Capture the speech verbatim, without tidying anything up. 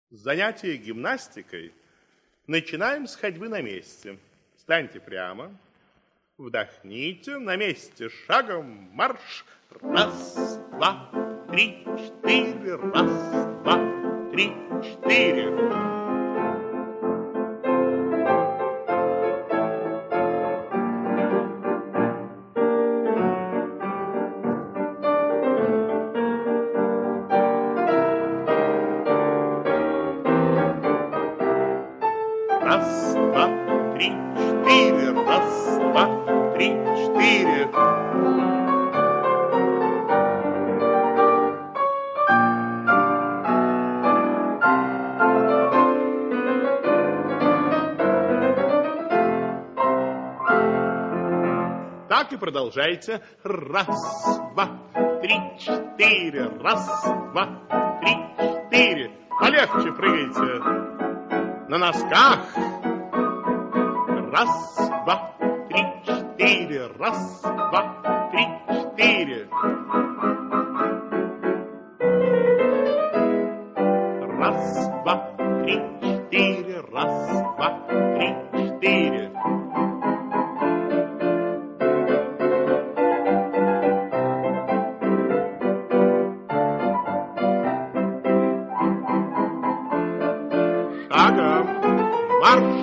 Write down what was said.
Занятие гимнастикой начинаем с ходьбы на месте. Встаньте прямо, вдохните, на месте шагом марш. Раз, два, три, четыре, раз, два, три, четыре. Раз, два, три, четыре, раз, два, три, четыре. Так и продолжайте. Раз, два, три, четыре, раз, два, три, четыре. Полегче прыгайте. На носках. Раз, два, три, четыре. Раз, два, три, четыре. Раз, два, три, четыре. Раз, два, три, четыре. Шагом марш!